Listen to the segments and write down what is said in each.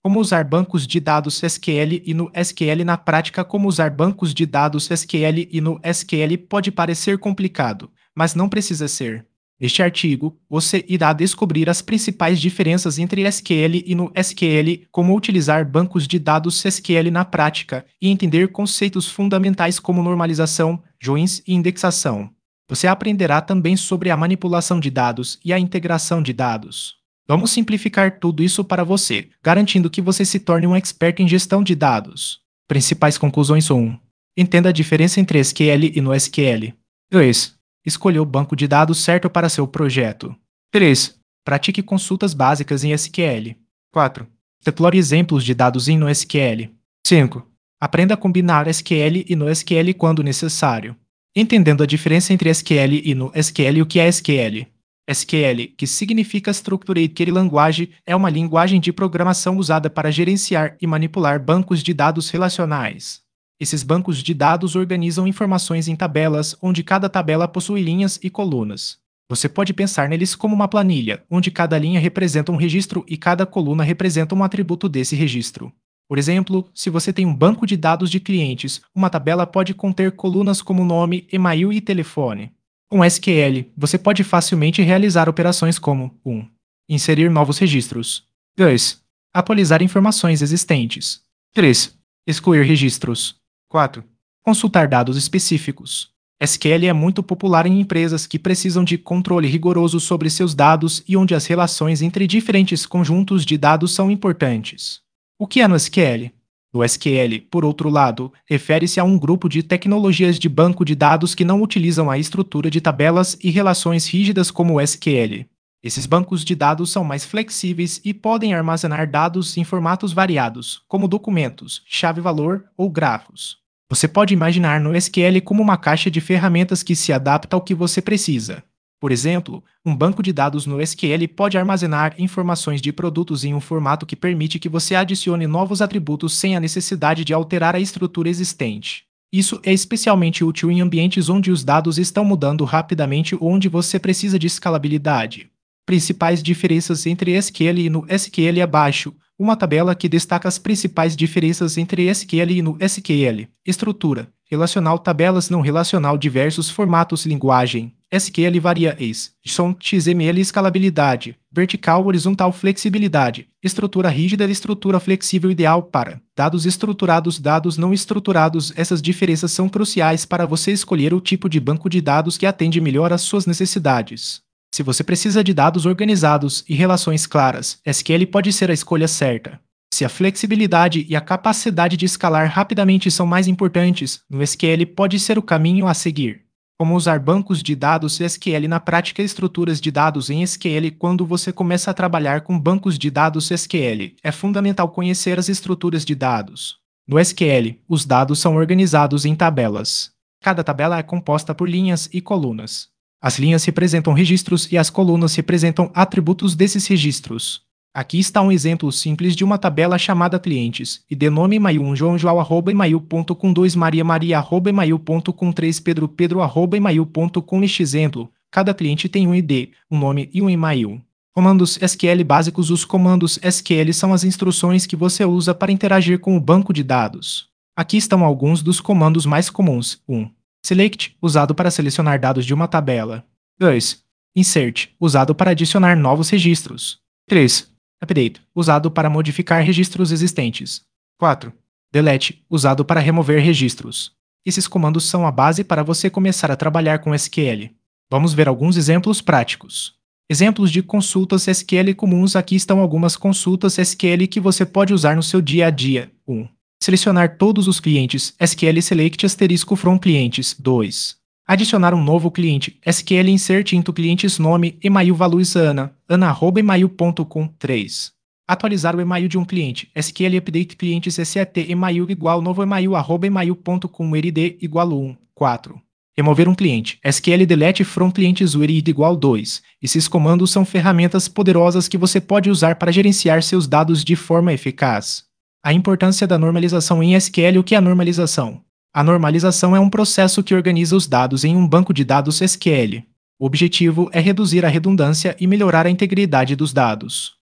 Como usar bancos de dados SQL e no SQL na prática. Como usar bancos de dados SQL e no SQL pode parecer complicado, mas não precisa ser. Neste artigo, você irá descobrir as principais diferenças entre SQL e no SQL, como utilizar bancos de dados SQL na prática e entender conceitos fundamentais como normalização, joins e indexação. Você aprenderá também sobre a manipulação de dados e a integração de dados. Vamos simplificar tudo isso para você, garantindo que você se torne um expert em gestão de dados. Principais conclusões 1. Entenda a diferença entre SQL e no SQL. 2. Escolha o banco de dados certo para seu projeto. 3. Pratique consultas básicas em SQL. 4. Explore exemplos de dados em NoSQL. 5. Aprenda a combinar SQL e NoSQL quando necessário. Entendendo a diferença entre SQL e NoSQL. O que é SQL? SQL, que significa Structured Language, é uma linguagem de programação usada para gerenciar e manipular bancos de dados relacionais. Esses bancos de dados organizam informações em tabelas, onde cada tabela possui linhas e colunas. Você pode pensar neles como uma planilha, onde cada linha representa um registro e cada coluna representa um atributo desse registro. Por exemplo, se você tem um banco de dados de clientes, uma tabela pode conter colunas como nome, e-mail e telefone. Com SQL, você pode facilmente realizar operações como 1. Inserir novos registros. 2. Atualizar informações existentes. 3. Excluir registros. 4. Consultar dados específicos. SQL é muito popular em empresas que precisam de controle rigoroso sobre seus dados e onde as relações entre diferentes conjuntos de dados são importantes. O que é NoSQL? No SQL, por outro lado, refere-se a um grupo de tecnologias de banco de dados que não utilizam a estrutura de tabelas e relações rígidas como o SQL. Esses bancos de dados são mais flexíveis e podem armazenar dados em formatos variados, como documentos, chave-valor ou grafos. Você pode imaginar no SQL como uma caixa de ferramentas que se adapta ao que você precisa. Por exemplo, um banco de dados no SQL pode armazenar informações de produtos em um formato que permite que você adicione novos atributos sem a necessidade de alterar a estrutura existente. Isso é especialmente útil em ambientes onde os dados estão mudando rapidamente ou onde você precisa de escalabilidade. Principais diferenças entre SQL e no SQL abaixo. Uma tabela que destaca as principais diferenças entre SQL e no SQL. Estrutura. Relacional. Tabelas não relacional. Diversos formatos. Linguagem. SQL varia JSON, XML. Escalabilidade. Vertical. Horizontal. Flexibilidade. Estrutura rígida. Estrutura flexível. Ideal para dados estruturados. Dados não estruturados. Essas diferenças são cruciais para você escolher o tipo de banco de dados que atende melhor às suas necessidades. Se você precisa de dados organizados e relações claras, SQL pode ser a escolha certa. Se a flexibilidade e a capacidade de escalar rapidamente são mais importantes, no SQL pode ser o caminho a seguir. Como usar bancos de dados SQL na prática. Estruturas de dados em SQL. Quando você começa a trabalhar com bancos de dados SQL, é fundamental conhecer as estruturas de dados. No SQL, os dados são organizados em tabelas. Cada tabela é composta por linhas e colunas. As linhas representam registros e as colunas representam atributos desses registros. Aqui está um exemplo simples de uma tabela chamada clientes, id nome e-mail 1 joão@email.com 2 maria@email.com 3 pedro@email.com. Neste exemplo, cada cliente tem um ID, um nome e um e-mail. Comandos SQL básicos. Os comandos SQL são as instruções que você usa para interagir com o banco de dados. Aqui estão alguns dos comandos mais comuns. 1. Select, usado para selecionar dados de uma tabela. 2. Insert, usado para adicionar novos registros. 3. Update, usado para modificar registros existentes. 4. Delete, usado para remover registros. Esses comandos são a base para você começar a trabalhar com SQL. Vamos ver alguns exemplos práticos. Exemplos de consultas SQL comuns. Aqui estão algumas consultas SQL que você pode usar no seu dia a dia. 1. Selecionar todos os clientes. SQL select * from clientes. 2. Adicionar um novo cliente. SQL insert into clientes nome, e-mail values ana@email.com. 3. Atualizar o e-mail de um cliente. SQL update clientes set e-mail igual novo e-mail @email.com id igual 1. 4. Remover um cliente. SQL delete from clientes id igual 2. Esses comandos são ferramentas poderosas que você pode usar para gerenciar seus dados de forma eficaz. A importância da normalização em SQL. O que é a normalização? A normalização é um processo que organiza os dados em um banco de dados SQL. O objetivo é reduzir a redundância e melhorar a integridade dos dados.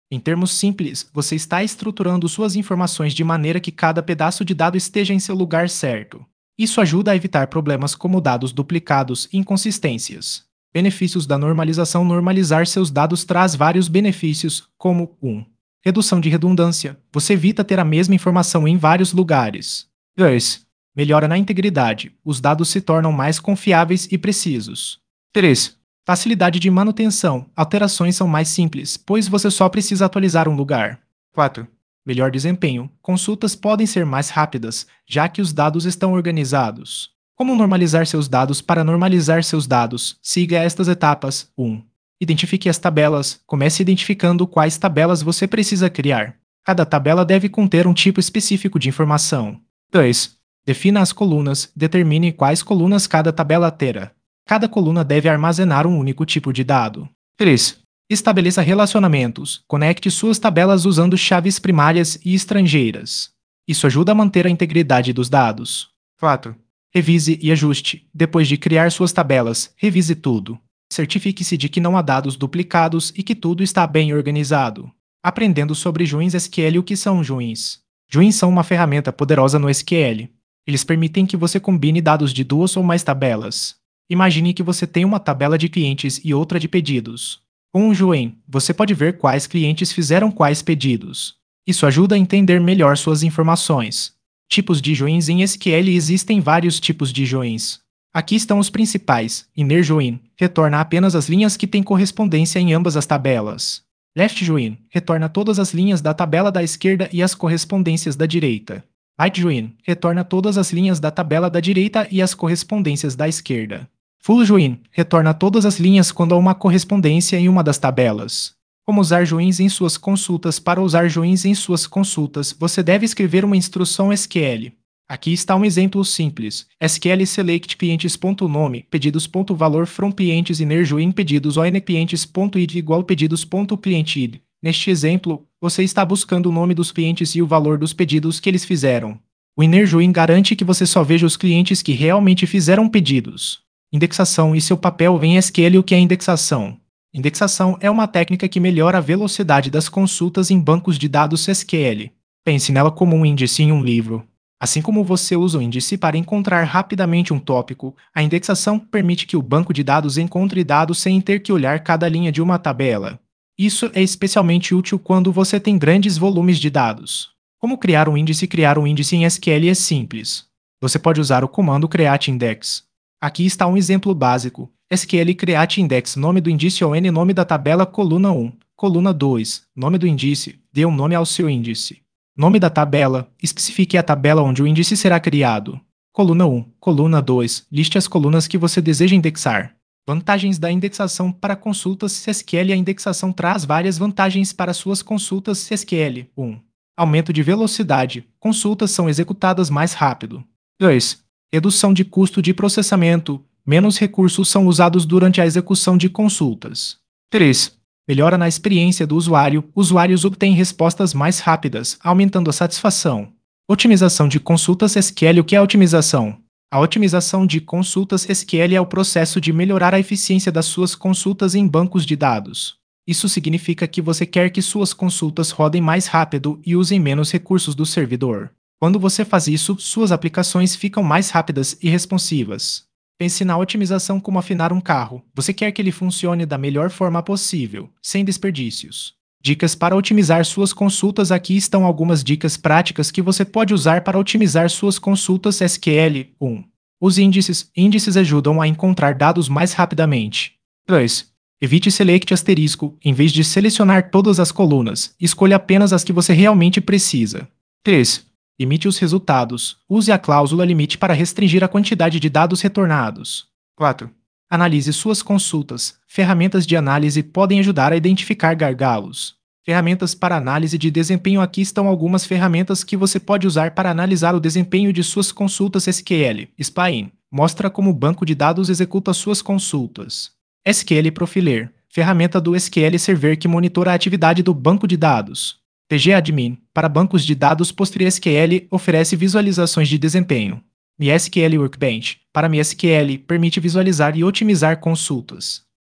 Em termos simples, você está estruturando suas informações de maneira que cada pedaço de dado esteja em seu lugar certo. Isso ajuda a evitar problemas como dados duplicados e inconsistências. Benefícios da normalização: normalizar seus dados traz vários benefícios, como 1. Redução de redundância. Você evita ter a mesma informação em vários lugares. 2. Melhora na integridade. Os dados se tornam mais confiáveis e precisos. 3. Facilidade de manutenção. Alterações são mais simples, pois você só precisa atualizar um lugar. 4. Melhor desempenho. Consultas podem ser mais rápidas, já que os dados estão organizados. Como normalizar seus dados? Para normalizar seus dados, siga estas etapas. 1. Identifique as tabelas. Comece identificando quais tabelas você precisa criar. Cada tabela deve conter um tipo específico de informação. 2. Defina as colunas. Determine quais colunas cada tabela terá. Cada coluna deve armazenar um único tipo de dado. 3. Estabeleça relacionamentos. Conecte suas tabelas usando chaves primárias e estrangeiras. Isso ajuda a manter a integridade dos dados. 4. Revise e ajuste. Depois de criar suas tabelas, revise tudo. Certifique-se de que não há dados duplicados e que tudo está bem organizado. Aprendendo sobre joins SQL. O que são joins? Joins são uma ferramenta poderosa no SQL. Eles permitem que você combine dados de duas ou mais tabelas. Imagine que você tem uma tabela de clientes e outra de pedidos. Com um join, você pode ver quais clientes fizeram quais pedidos. Isso ajuda a entender melhor suas informações. Tipos de joins em SQL. Existem vários tipos de joins. Aqui estão os principais. Inner join retorna apenas as linhas que têm correspondência em ambas as tabelas. Left join retorna todas as linhas da tabela da esquerda e as correspondências da direita. Right join retorna todas as linhas da tabela da direita e as correspondências da esquerda. Full join retorna todas as linhas quando há uma correspondência em uma das tabelas. Como usar joins em suas consultas? Para usar joins em suas consultas, você deve escrever uma instrução SQL. Aqui está um exemplo simples. SQL select clientes.nome, pedidos.valor from clientes inner join pedidos on clientes.id igual pedidos.clientid. Neste exemplo, você está buscando o nome dos clientes e o valor dos pedidos que eles fizeram. O inner join garante que você só veja os clientes que realmente fizeram pedidos. Indexação e seu papel em SQL. O que é indexação? Indexação é uma técnica que melhora a velocidade das consultas em bancos de dados SQL. Pense nela como um índice em um livro. Assim como você usa o índice para encontrar rapidamente um tópico, a indexação permite que o banco de dados encontre dados sem ter que olhar cada linha de uma tabela. Isso é especialmente útil quando você tem grandes volumes de dados. Como criar um índice? Criar um índice em SQL é simples. Você pode usar o comando createIndex. Aqui está um exemplo básico. SQL createIndex. Nome do índice ou n nome da tabela coluna 1. Coluna 2. Nome do índice. Dê um nome ao seu índice. Nome da tabela. Especifique a tabela onde o índice será criado. Coluna 1. Coluna 2. Liste as colunas que você deseja indexar. Vantagens da indexação para consultas SQL. A indexação traz várias vantagens para suas consultas SQL. 1. Aumento de velocidade. Consultas são executadas mais rápido. 2. Redução de custo de processamento. Menos recursos são usados durante a execução de consultas. 3. Melhora na experiência do usuário. Usuários obtêm respostas mais rápidas, aumentando a satisfação. Otimização de consultas SQL. O que é otimização? A otimização de consultas SQL é o processo de melhorar a eficiência das suas consultas em bancos de dados. Isso significa que você quer que suas consultas rodem mais rápido e usem menos recursos do servidor. Quando você faz isso, suas aplicações ficam mais rápidas e responsivas. Pense na otimização como afinar um carro. Você quer que ele funcione da melhor forma possível, sem desperdícios. Dicas para otimizar suas consultas. Aqui estão algumas dicas práticas que você pode usar para otimizar suas consultas SQL. 1. Use índices. Índices ajudam a encontrar dados mais rapidamente. 2. Evite select asterisco. Em vez de selecionar todas as colunas, escolha apenas as que você realmente precisa. 3. Limite os resultados. Use a cláusula limite para restringir a quantidade de dados retornados. 4. Analise suas consultas. Ferramentas de análise podem ajudar a identificar gargalos. Ferramentas para análise de desempenho. Aqui estão algumas ferramentas que você pode usar para analisar o desempenho de suas consultas SQL. SPAIN mostra como o banco de dados executa suas consultas. SQL Profiler, ferramenta do SQL Server que monitora a atividade do banco de dados. TGAdmin, para bancos de dados PostgreSQL, oferece visualizações de desempenho. MySQL Workbench, para MySQL, permite visualizar e otimizar consultas.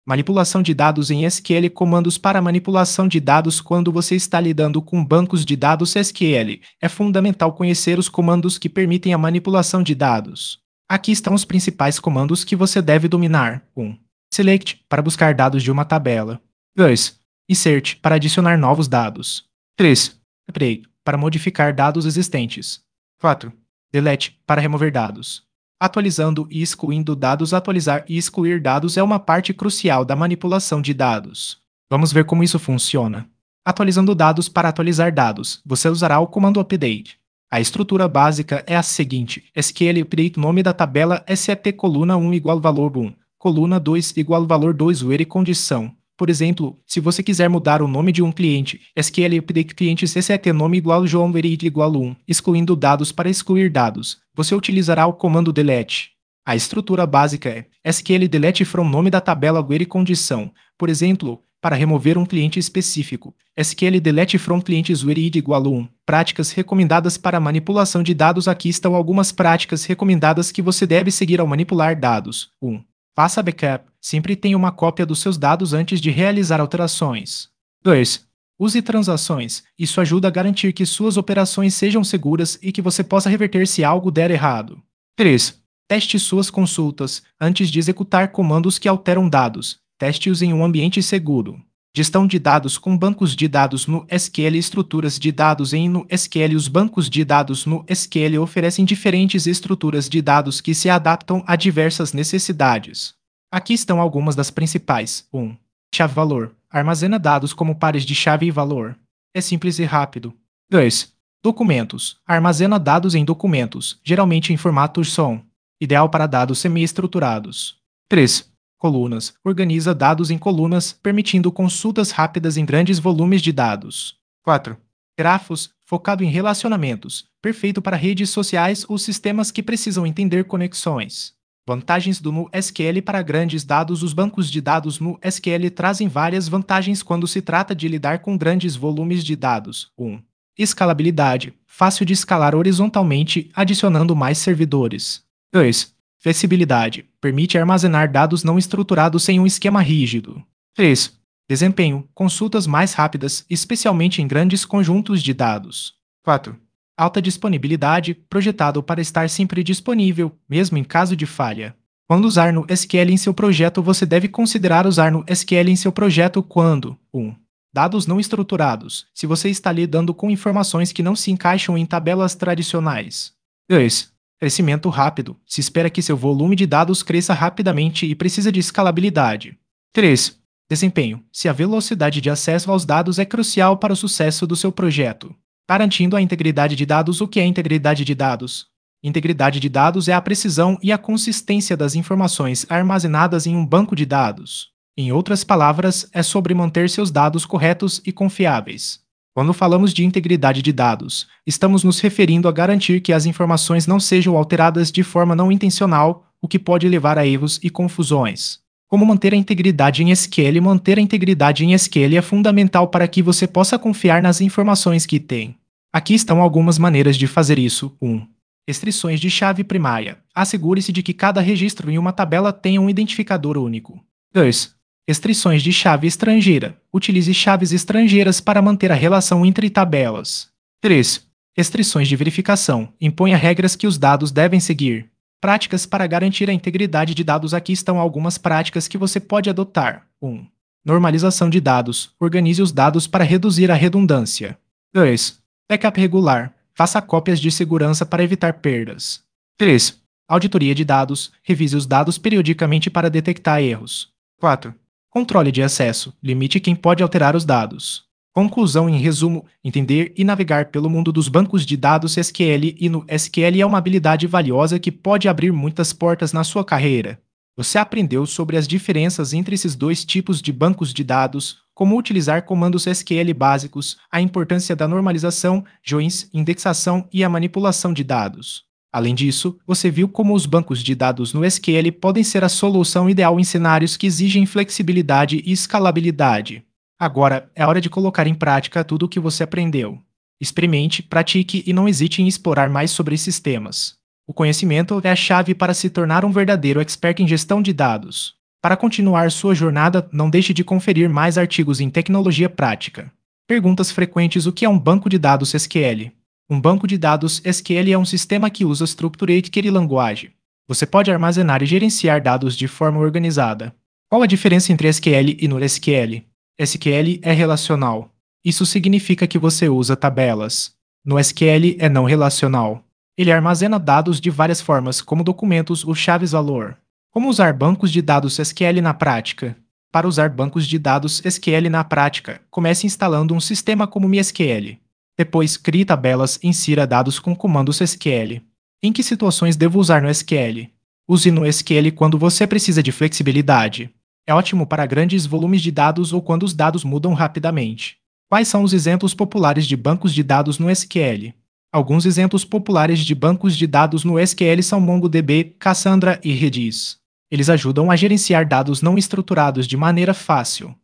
Manipulação de dados em SQL. Comandos para manipulação de dados. Quando você está lidando com bancos de dados SQL, é fundamental conhecer os comandos que permitem a manipulação de dados. Aqui estão os principais comandos que você deve dominar. 1. Select, para buscar dados de uma tabela. 2. Insert, para adicionar novos dados. 3. Update, para modificar dados existentes. 4. Delete, para remover dados. Atualizando e excluindo dados. Atualizar e excluir dados é uma parte crucial da manipulação de dados. Vamos ver como isso funciona. Atualizando dados. Para atualizar dados, você usará o comando update. A estrutura básica é a seguinte: SQL update nome da tabela set coluna 1 igual valor 1, coluna 2 igual valor 2 where condição. Por exemplo, se você quiser mudar o nome de um cliente, SQL update cliente set nome igual João where igual 1, excluindo dados. Para excluir dados, você utilizará o comando delete. A estrutura básica é SQL delete from nome da tabela where condição. Por exemplo, para remover um cliente específico, SQL delete from clientes where id igual 1. Práticas recomendadas para manipulação de dados. Aqui estão algumas práticas recomendadas que você deve seguir ao manipular dados. 1. Faça backup. Sempre tenha uma cópia dos seus dados antes de realizar alterações. 2. Use transações. Isso ajuda a garantir que suas operações sejam seguras e que você possa reverter se algo der errado. 3. Teste suas consultas. Antes de executar comandos que alteram dados, teste-os em um ambiente seguro. Gestão de dados com bancos de dados no SQL. Estruturas de dados no SQL. Os bancos de dados no SQL oferecem diferentes estruturas de dados que se adaptam a diversas necessidades. Aqui estão algumas das principais. 1. Chave-valor. Armazena dados como pares de chave e valor. É simples e rápido. 2. Documentos. Armazena dados em documentos, geralmente em formato JSON. Ideal para dados semi-estruturados. 3. Colunas. Organiza dados em colunas, permitindo consultas rápidas em grandes volumes de dados. 4. Grafos. Focado em relacionamentos. Perfeito para redes sociais ou sistemas que precisam entender conexões. Vantagens do NoSQL para grandes dados. Os bancos de dados no SQL trazem várias vantagens quando se trata de lidar com grandes volumes de dados. 1. Escalabilidade. Fácil de escalar horizontalmente, adicionando mais servidores. 2. Flexibilidade. Permite armazenar dados não estruturados sem um esquema rígido. 3. Desempenho. Consultas mais rápidas, especialmente em grandes conjuntos de dados. 4. Alta disponibilidade. Projetado para estar sempre disponível, mesmo em caso de falha. Quando usar no SQL em seu projeto, você deve considerar usar no SQL em seu projeto quando 1. Dados não estruturados. Se você está lidando com informações que não se encaixam em tabelas tradicionais. 2. Crescimento rápido. Se espera que seu volume de dados cresça rapidamente e precisa de escalabilidade. 3. Desempenho. Se a velocidade de acesso aos dados é crucial para o sucesso do seu projeto. Garantindo a integridade de dados. O que é integridade de dados? Integridade de dados é a precisão e a consistência das informações armazenadas em um banco de dados. Em outras palavras, é sobre manter seus dados corretos e confiáveis. Quando falamos de integridade de dados, estamos nos referindo a garantir que as informações não sejam alteradas de forma não intencional, o que pode levar a erros e confusões. Como manter a integridade em SQL? Manter a integridade em SQL é fundamental para que você possa confiar nas informações que tem. Aqui estão algumas maneiras de fazer isso. 1. Restrições de chave primária. Assegure-se de que cada registro em uma tabela tenha um identificador único. 2. Restrições de chave estrangeira. Utilize chaves estrangeiras para manter a relação entre tabelas. 3. Restrições de verificação. Imponha regras que os dados devem seguir. Práticas para garantir a integridade de dados. Aqui estão algumas práticas que você pode adotar. 1. Normalização de dados. Organize os dados para reduzir a redundância. 2. Backup regular. Faça cópias de segurança para evitar perdas. 3. Auditoria de dados. Revise os dados periodicamente para detectar erros. 4. Controle de acesso. Limite quem pode alterar os dados. Conclusão. Em resumo, entender e navegar pelo mundo dos bancos de dados SQL e no SQL é uma habilidade valiosa que pode abrir muitas portas na sua carreira. Você aprendeu sobre as diferenças entre esses dois tipos de bancos de dados, como utilizar comandos SQL básicos, a importância da normalização, joins, indexação e a manipulação de dados. Além disso, você viu como os bancos de dados no SQL podem ser a solução ideal em cenários que exigem flexibilidade e escalabilidade. Agora, é hora de colocar em prática tudo o que você aprendeu. Experimente, pratique e não hesite em explorar mais sobre esses temas. O conhecimento é a chave para se tornar um verdadeiro expert em gestão de dados. Para continuar sua jornada, não deixe de conferir mais artigos em tecnologia prática. Perguntas frequentes: o que é um banco de dados SQL? Um banco de dados SQL é um sistema que usa Structured Query Language. Você pode armazenar e gerenciar dados de forma organizada. Qual a diferença entre SQL e NoSQL? SQL é relacional. Isso significa que você usa tabelas. NoSQL é não relacional. Ele armazena dados de várias formas, como documentos ou chaves-valor. Como usar bancos de dados SQL na prática? Para usar bancos de dados SQL na prática, comece instalando um sistema como MySQL. Depois, crie tabelas e insira dados com comandos SQL. Em que situações devo usar no SQL? Use no SQL quando você precisa de flexibilidade. É ótimo para grandes volumes de dados ou quando os dados mudam rapidamente. Quais são os exemplos populares de bancos de dados no SQL? Alguns exemplos populares de bancos de dados no SQL são MongoDB, Cassandra e Redis. Eles ajudam a gerenciar dados não estruturados de maneira fácil.